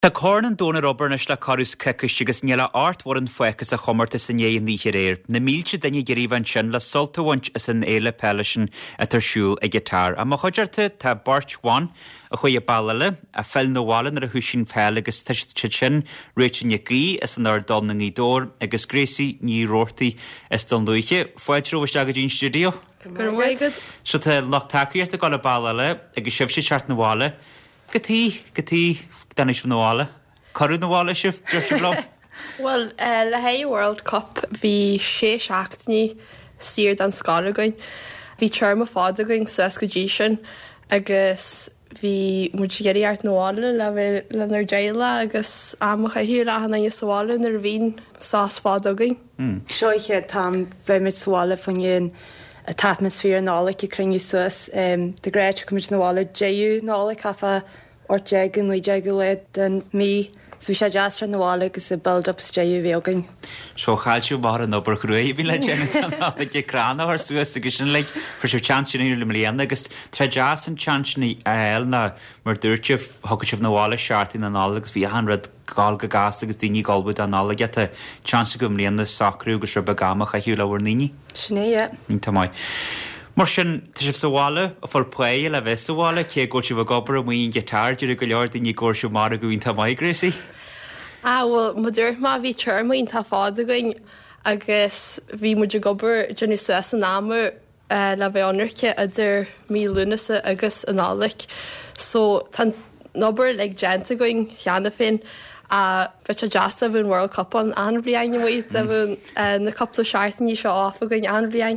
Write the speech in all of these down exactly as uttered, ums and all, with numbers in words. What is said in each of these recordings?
Tá córan dóna Robertnes le carús cecus agus níla art war an foicas a chomarta san é an níhir éir. Na mílte daine geríhan sin le soltahaint is an éile pelisin a tarsúl a gitar. A má chuidirta tá Bartháin a chuí a bailile a fel nóhálan ar a thusin fel agus tuiste sin réitin gí is an ar donna ní dór agus gréisi ní róirtaí is don luiche. Foiidrúhiste agad dín studio? Gur maigad. So tá lachtaíart a gáil a bailile agus sibh sé seart nóhála. Gotí, gotí danis fan nóhála. Carú nóhála sibh dúirte blog? Well, uh, le hae World Cup bhí sé seachtaí stír an scála goin. Bhí teirm a fáda goin suas go dtí sin agus bhí muid géirí art nóhála le bheith lenar déile agus amach a hiú lehanna i sála nar bhín sás fáda goin. Seoiche tam bheith mit sála fan gin a atmosfér nálaigh i crinne suas. Um, de gréid cumid nóhála déú nálaigh cafa or jegan le jegan le den mí. So sé jastra nóhála agus a build-up déú bhégain. So chailsiú mar an obair cruí bhí le déna le cránna ar suas agus sin le for siú chansinú le mlíana agus tre jazz an chansinní a eil na mar dúirteh thugus sibh nóhála seaartí na nála agus bhí hanrad gáil go gas agus daoine gáilbud an nála get a chansa go mlíana sacrú agus rub a gamach a hiú lehar níní. Sinné, é. Ní tamáid. Mar sin tá sibh sáhála a fáil pué le bheith sáhála cé ggóil sibh gobar a mhaon gitar dúir go leor daoine ggóir siú mar a gúin tamáid gréisi? Ah, well, ma dúirt má bhí teirmaoin tá fáda goin agus bhí muidir gobar Johnny suas an námu uh, le bheith anirce idir mí lúnasa agus an nálaigh. So tá nobar le genta goin cheanna fin a bheit a jazz a bhún World Cup an anbliain mhaid a bhún na cupla seaartaní seo áfa goin anbliain.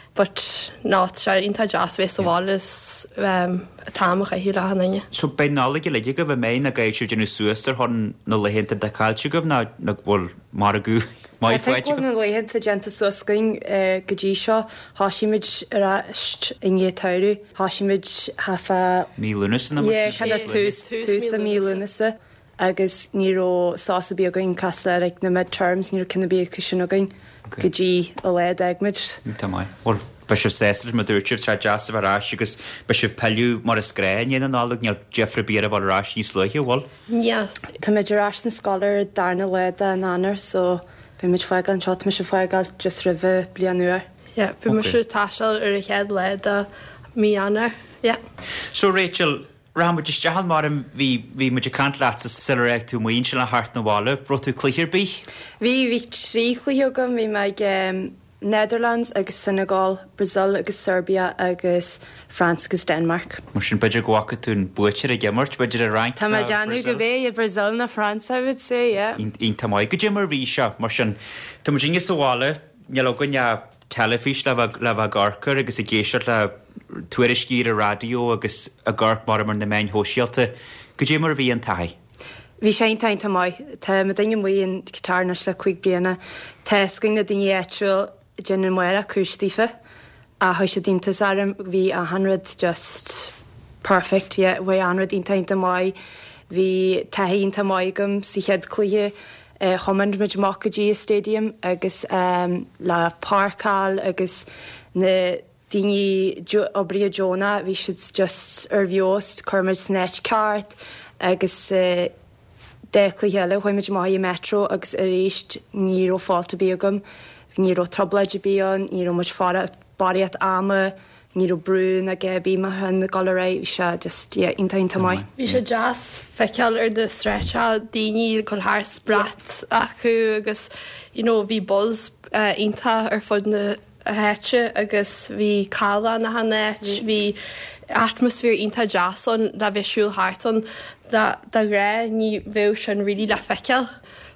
But not sure inta jazz bheith sálas um, a támach a hiú lehanna. So bei nálaigh leige go bh mé na gaiisiú Johnny suastar chun na lehénta de cáilte go na na bhfuil mar a gú mai fáilte go na lehénta genta suascain go dtí seo háisiimiid ráist in gé tairú háisiimiid hafa mí lúnasa na mar tús tús na mí lúnasa agus níró sása bí againn casleirigh na midterms níor cinna bí cusisiú againn go dtí a leid agmid. Tá mai. Well, ba sibh séir ma dúirtir tre jazz a bhrás agus ba sibh peiliú mar a scréin éana nálaigh neal Jeffrey Beer a bhil rás níos sluithe bhil? Yes. Tá méidir rás na scolar darna leid an anar, so be mid fáig an shot me se fáigáil just ribh blian nuair. Yeah, be mar siú táisiil ar a chead leid a mí anar. Yeah. So Rachel, Ram just jahal marm vi vi muidir cant látas silreacht tú muoin sin le hart na bhála, brotú cluichir bí? Bhí bhí trí cluiogam bhí meid um, Netherlands agus Senegal, Brazil agus Serbia agus France agus Denmark. Mar sin beidir gwacha tún buitir a gimmart, beidir a rank Tá ma deanú go bhéh i Brazil na France, I would say, yeah. In tamáid go gimmar bhí seo, mar sin tá mar sin sáhála, nealógan ne telefís le le garcar agus i géisiart le tuairiscí a radio agus a garc mar mar na main hóisialta, go dé mar bhí an taithí. Bhí sé tain tamáid, tá ma daine muoin gitarnas le chuig bliana, teiscin na daine étrúil gin an muire cústífa a thuis sé díntas arm bhí a hanrad just perfect, yeah, bhí anrad ín tain tamáid, bhí taín tamáigam si chead cluiche Uh, chomand mid Mockagy Stadium agus um, le Parkal agus na daoine jo, obrí Jonah bhí siad just ar bheost chumid snatch cart agus uh, décla heile chuimid maithaí metro agus a réist níró fáilta bíagam, níró troblaid bíon, níró muid fara bariat ama, níró brún a gebí ma hen na galaré bhí se just yeah, inta inta mai. Bhí sé jazz feiceal ar de stretcha daoine go thar sprat acu agus you know, bhí buzz uh, inta ar fud na héite agus bhí cála na hanéit, bhí atmosfér inta jazzon le bheith siúil háartan da ré ní bheith sin rilí le feiceal.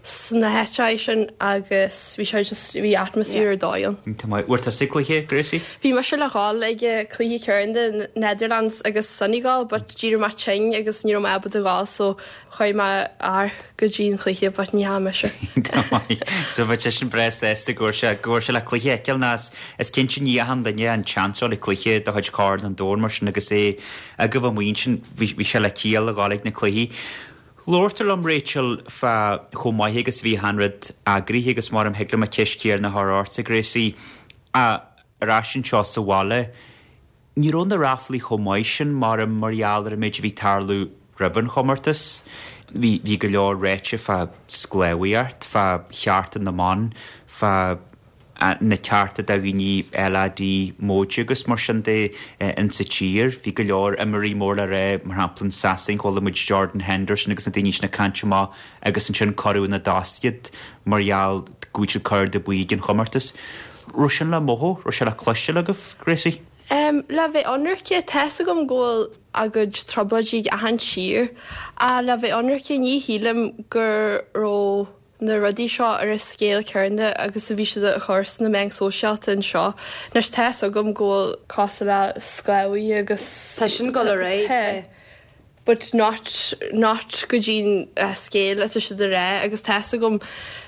Na héite sin agus bhí sé just bhí atmosfér ar dáil. Tá mai uirta siclaithe, Gracie? Bhí mar se le gáil ag cluiche ceann de Netherlands agus Senegal, but dír mar ting agus ní mai abad a gáil, so chuir mar ar go dín cluiche, but ní ha me se. Tá mai. So bheit sin bres éiste gúir se gúir se le cluiche eceil nás is cin sin ní han daine an chansol le cluiche do chuid card an dór mar sin agus é a go bh muoin sin bhí se le cíal a gálaigh na cluiche. Lortal am Rachel fa chomáith agus bhí hanrad agri agus mar am hegla a ceiscéir na thart a Gracie a rásin seo sa bhála. Ní rón na raflaí chomáith sin mar am marialar a méid bhí tarlú riban chomartas. Bhí bhí go leor réite fa scléhaíart, fa cheartan na man, fa na cearta da gní eladí móide agus mar sin dé in sa tír, bhí go leor imirí mór le ré mar hamplan Sassing chola muid Jordan Henderson agus na daoine na canteá agus an sin choú na dásiad margheall gúte chuir de buí an chomartas. Ru sin le móthó, ru se le cloiste le goh, Gracie? Um, le bheith anrace te gom ggóil agad trobladí a han sir, a le bheith anrace ní hílam gur ró na rudí seo ar a scéal cearnda agus a bhí si a chós na meng sóseálta an seo. Nes te agam ggóil cos le scléhaí agus Tá sin go ré. But not not go dín uh, scéal a si de ré agus te agam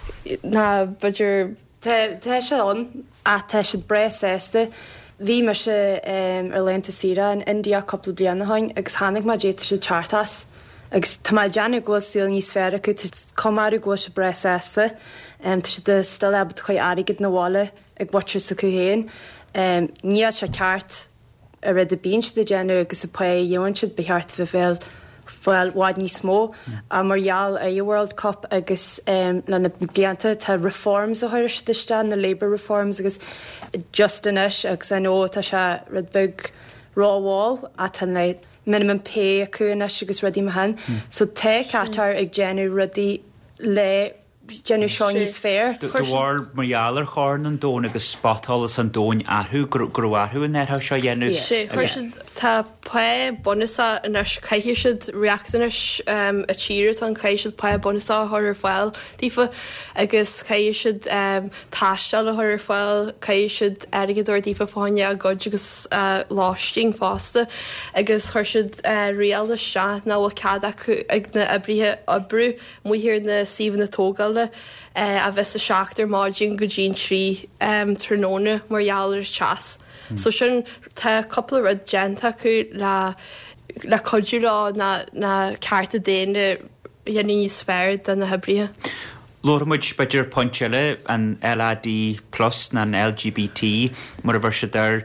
na beidir Tá se an a tá si bres éiste. Bhí mar se um, ar lenta sira in India coppla bliana hain agus hánig má déta se chartas. Agus tá má deanna ggóil síl níos sféra acu comáú ggó se bres éiste, um, tá si de stal ebad chuid aigid na bhála ag watcher sa chuhéin. Um, Níad se ceart a rid a bíns de déanú agus a pe dhéhain siad beheart bh bhil bhil bhád níos mó a margheall a World Cup agus um, le na blianta tá reforms a thuir deiste na Labour reforms agus just inis agus an ó tá se rid bug ráháil a tan le minimum pay acu inis agus rudí me hen. Mm. So te ceatar ag déanú rudí le Jenny Sean níos fér. Dúhar margheallar cháin an dóin agus spátálas an dóin athú groáthú in netha seo dhéanú. sé chuir tá pe bonasa inis caiiche siad reachtanis um, a tíir an caiisi siad pe bonasa thuir fáil dífa agus caiisi siad um, táisteal a thuir fáil caiisi siad aigeúir dífa fáine a god agus uh, láisting fásta agus chuir siad uh, réal a se ná bhfuil cad acu ag na abrithe abrú muhir na síomh na tógáil Uh, a bheits a seachtar máidjin go dín trí um, tróna margheallar teas. Mm. So sin tá coppla rud genta acu le le codú lá na, na carta déine dhéana níos sféir den na hebrithe. Lormuid beidir pointile an L A D plus na an L G B T mar a bhar se dar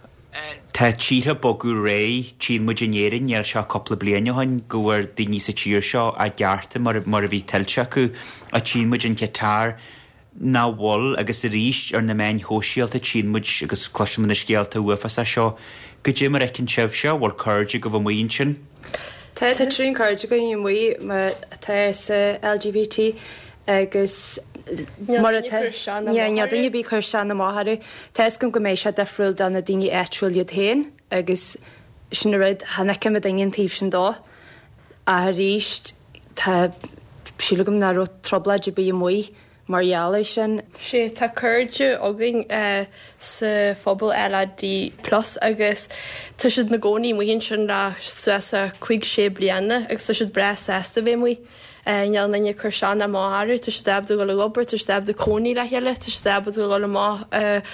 tá títha bogu ré tí muidinéirin neal seo coppla bliana hain gohar daoine sa tíir seo a gcearta mar mar a bhí tiltte acu a tí muidin cetar ná bhil agus a ríist ar na main hóisialta tí muid agus cloisiim na scéalta uafas a seo go dé mar ecinn sibh seo bhil chuirde go bh muon sin. Tá tá trín chuirde go dhéon mui mar tá sa L G B T agus mar daine bí chuir sean na máthaú, Tás gom go mééis se defriúil donna daine éúil iad héin agus sin ruid hanaice a daon tíobh sin dá a ríist tá sílagum na ru troblaid a bí muoi margheala sin. sé tá chuirde agin uh, sa phobal L A D plus agus tá siad na gcónaí muhinn sin le suasa chuig sé bliana agus tá siad bres ésta bhé muoi. Neall nanne chuir seán na máthú, tu stab do go le gobar, tu stab de cóí le heile, tu stab do go le má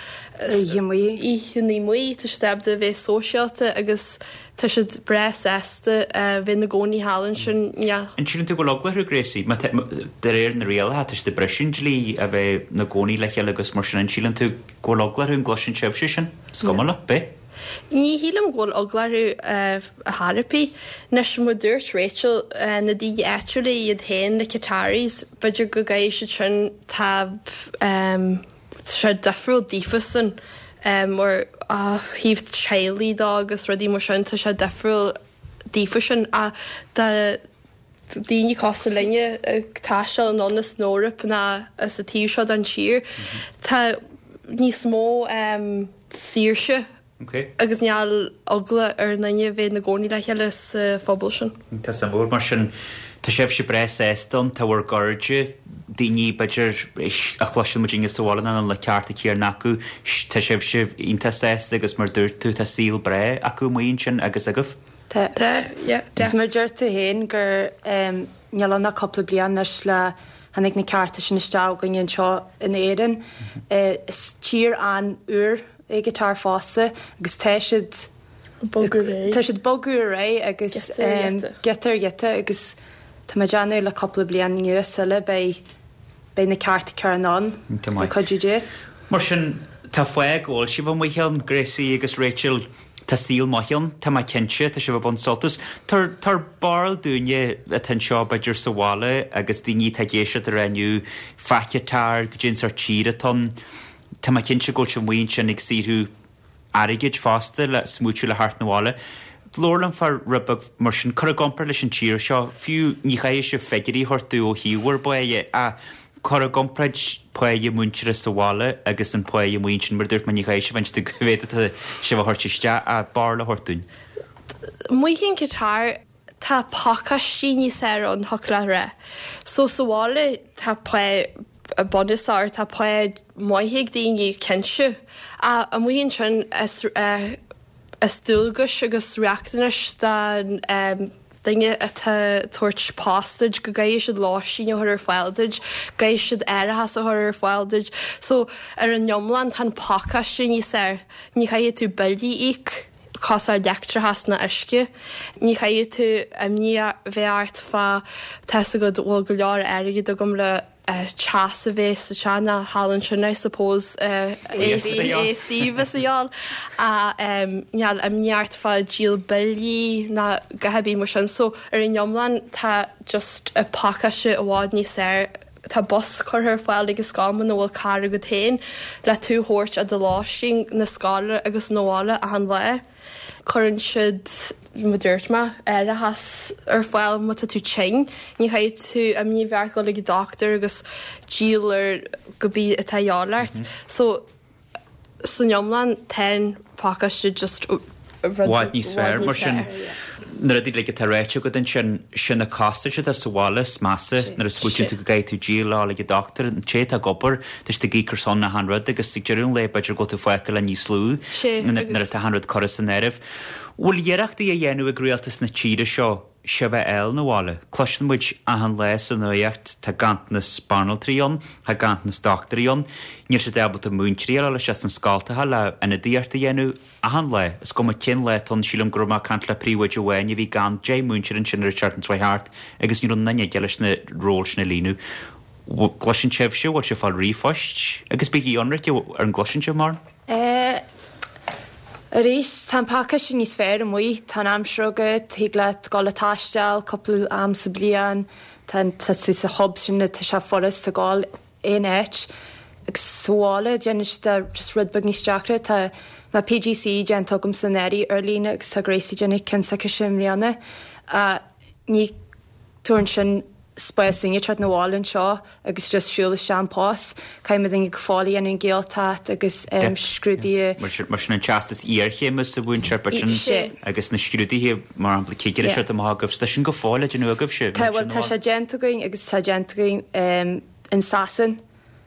í muí, tu stab de bheith sóisialta agus tu siad bres ésta bhí na gcóí hálan sin. An sin tú go loglaú Gracie, de réir na réalthe tuis de bresin lí a bheith na gcóí le heile agus mar sin an sílan tú go loglaú an glosin sebhse sin, scomala, be? Ní hílam ghil oglarú uh, a Harapí, nes mo dúirt Rachel uh, na dí éúla iad héin na Qataris, beidir go gaéis se sin tab um, se defriúil dífasan um, mar uh, híh chéalaí dá agus rudí mar sin tá se defriúil dífasan a daoine costa linne ag táiseil an annas Nórap na sa tíú seo an tír. Tá níos mó um, síirse Okay. agus neall ogla ar nanne bhéh na gcónaí le heile sa phobal sin. Tá san bhór mar sin tá sibh se bres éistan tá bhar garde daoine beidir a chluisiil mu dinge sáilna an le ceartta céar nacu tá sibh se ionta éiste agus mar dúirt tú tá síl bre acu muon sin agus agah? Tá Is mar dúirta héin gur neall na coppla blianas le hanig na cearta sin istá gan seo in éan is tír an úr ag gitar fásta agus teisiid teisiid bogu ré agus getar geta agus tá deanú le coppla blian nuas le bei bei na ceartta cearnán chudé. Mar sin tá foiáil si bh muhéan Gracie agus Rachel Tá síl maithion tá mai cinse tá si bh bon soltas tar tar barl dúine a tan seo beidir sa bhála agus daoine tá géise a raniu feicetar go gin ar tíraton tá mai cinse go sem muoin sin ag síú aigeid fásta le smúú le hart na bhála. Lorlan far rubag mar sin chu gompar leis an tíir seo fiú ní chaéis se feigeí hortú ó hiúhar buige a chu gompraid poige múntere sa bhála agus an poige muin sin mar dúirt man ní chaéis se bhaint gohhéta se bh hortiste a bar le hortún. Mu cinn gitar tá pakastí ní sé an hola ré. So sa bhála tá a bodisár tá poid maithéigh daoine cinse a a muon sin is dúlgus agus reachtanis den dinge atá tuairt pástaid go gaiis siad láisíne thu ar fáildeid, gaiis siad airithas a thu ar fáildeid. So ar an Neomlan tá pácaiste ní sé, ní chaid tú bildí íc cosá deachtra has na isce, ní chaid tú am ní bheart fá te go bhfuil go leir airige do gom le chas a bheith sa seanna hálann sin I suppose é síbas a dheall a neall am neart fá díal billí na gahabí mar sin so ar in Neomlan tá just a pácaise a bhád ní sé tá bus chuthir fáil agus scáman bhfuil cara go tain le tú thuirt a do láising na scála agus nóhála a an le. Chuann siad dúirt me ar a has ar fáil mu tú ting, ní chaid tú am ní bheart go le go doctor agus díalar go bí a taáart. So san Neomlan ten páca si just bháid ní sfr mar sin. Nar a dí le go taréite go den sin sinna cásta se a sálas massa nar a spúin tú go gaid tú díal le go doctor an sé a gopur tus de gígur son na hanrad agus sigurún le beidir go tú foiice le ní slú nar a hanrad choras san nerv. Bhfuil dhéireachtaí a dhéanú a gréaltas na tíide seo se bheith eil na bhála. Cloistean muid a an leis an nuocht tá gant na spanaltríon, tá gant na doctoríon, níor sé debal a múntríal le se an scáiltathe le ina dtíart a dhéanú a an le. Is go cin le ton sílam grúma cant le príomhaid a bhhain a bhí gan J múntir an sin Richard an Twihart agus níú nanne geis na ról na línu. Glosin seh se bhil se fáil rífoist agus bí ionraic ar an glosin se mar? A rís tá páca sin níos fér an muoi tá amsrugad hiag le gála táisteal coppla am sa blian tá sa hob sin tá se forras a gáil éon éit agus sála dénis just rudbag níos deachra tá má P G C gen tugam san éirí ar lína agus tá gréisi dénig cin sa sin líana a ní túin sin spéisingine trat na bháilinn seo agus just siúla seanpás, caiimime dinge go fálaí an an ggéaltát agus scrúdaí mar sin an teastas íorchémas sa bhain sepa sin agus na scrúdaí mar an bliciigeir se amthgah sta sin go fála den agah se. Tá bhfuil tá sé gentagain agus tá gentagain in Sasan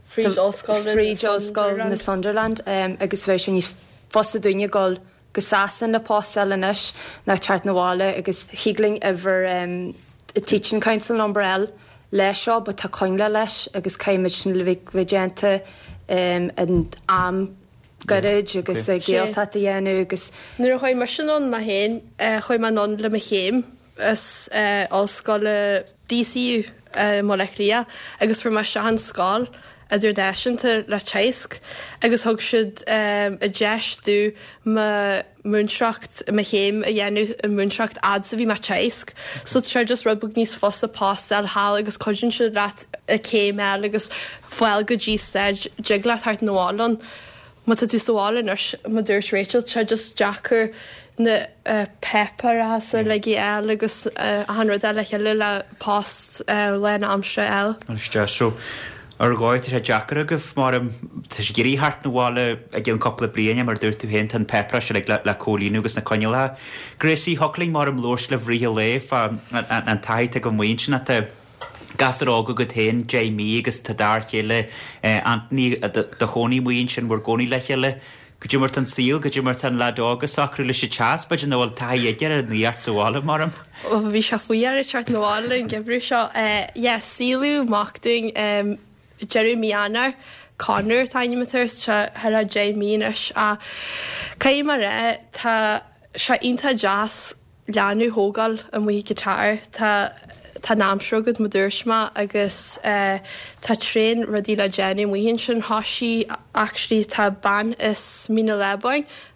Frídóscoil na Sunderland agus bhéh sin níos fosta duine gáil go Sasan le pásealanis na teart na bhála agus hiigling iver a teaching council number L leis seo, but tá coinle leis agus caiimiid sin le bhíh vigénta an am garid agus a ggéaltá a dhéanú agus. Nuair a chuid mar sin an má héin chuid man non le me chéim is ácáile D C U moleculia agus for mar se an scáil a dúir deisianta le teisc agus thug siad a deisú múnseacht me chéim a dhéanú an múnseacht ad sa bhí mar teisc, so sé just rubug níos fosa pástal há agus cosin siad rat a céim eil agus foiil go dí steid jigla thart nóálan má tú sáálan ar má dúirt Rachel sé just Jackar na pepper a sa le gí eil agus a hanrad eile le le pást lena amstre eil. So ar gáid sé Jackar agah mar tá sé géirí hart na bhála a gin coppla bliana mar dúirtú hen tan pepra se le le cólíú agus na coinile. Gréisí holing mar am lórs le bhríthe léh an taid go muoinna tá gasar ága go tain Jamie agus tá dar chéile Anthony de choní muoin sin bhar gcóí le chéile. Go dtí mar an síl, go dtí mar an le águs sacrú le sé teas, beidir nó bhfuil taíigear a níart sa bhála marm. Bhí se faoar teart nóála an gibrú seo sílú machting Jeremianar Connor taimimetar se har a Jamieis a cai mar ré tá se inta jazz leanú hógal a mu gitar tá tá námsrugad mo dúirsma agus tá tréin rodí le Jenny muhinn sin hoí actually tá ban is mí lebain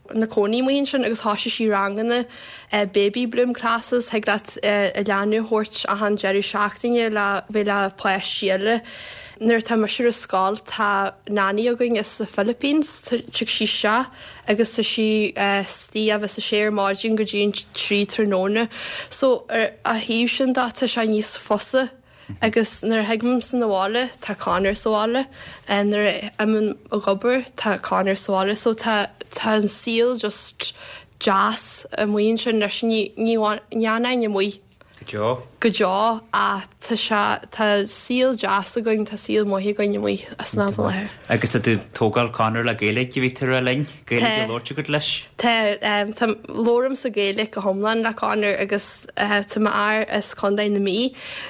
na cóí mon sin agus háise sí ranganna baby bloom classes heag dat a leanú hort a han Jerry seachtainine le bhé le pleis siile. Nuair tá mar siar a scáil tá náí a going is sa Philippines tu sí se agus tá si tí a bheits a séir máidjin go dtíon trí tróna. So ar a híh sin dá tá se níos fosa agus nar heagm san bháile tá cáir sáile nar am a gobar tá cáir sáile, so tá tá an síl just jazz a muon sin leis níana mu. Jo Go deá a tá síl jazz a going tá síl moihí goine mu a snab leir. agus a tú tógáil cáir le géala go bhítar a lein géala go láirte go leis. Tá Tá lóm sa géala go homlan le cáir agus tá air is condain na mí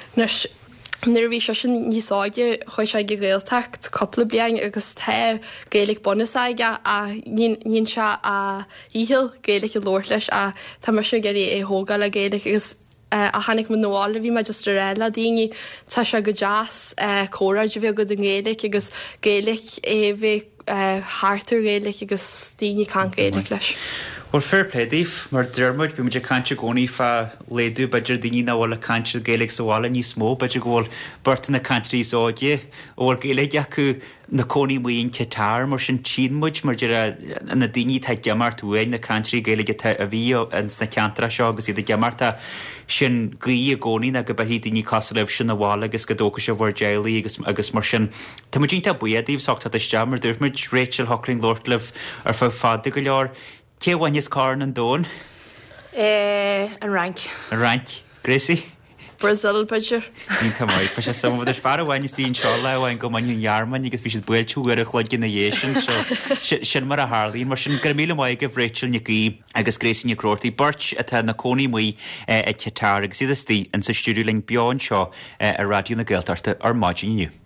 Nuair bhí se sin níosáide chuir se go réaltecht coppla blian agus the géalaigh bonasáige a níon se a íhil géalaigh lóir leis a tá mar se geirí é thógáil le géalaigh agus a hanig man nóála bhí me just réile daoine tá se go jazz córáid bhí go an géalaigh agus géalaigh é bhíh háartar géalaigh agus daoine can géalaigh leis. Well fair play Dave, mar dermid be muidir cante gcónaí fa léadú beidir daoine na bhla cante géalaigh sa bhála ní smó beidir ghil burta na cantrí óide óil géalaigh acu na cónaí muoin cetar mar sin tímuid mar na daoine tá gemart uain na cantrí géalaigh a bhí an na ceantra seo agus iad gemarta sin gaí a gcónaí na go bahí daoine casalibh sin na bhála agus go dócha se bhar déalaí agus agus mar sin. Tá mu dínta buad Dave sagta iste mar dúirmid Rachel Hockling Lordliv ar fá fada go leor. Cé bhain is cáin an dón? An rank. An rank. Gracie? Brazil beidir. Ní tamáid, pa sé sam bhd far bhain is tíon seo le bhain go mainn jarman agus bhí sé buil túir a chluid na dhé sin sin mar a Harlín mar sin gur míle maiid go Rachel na gí agus Gracie na Crortaí Birch a tá na cónaí muoi ag cetar agus iad tí an sa stúdiúling beáin seo a radioú na Gaeltarta ar maidin inniu.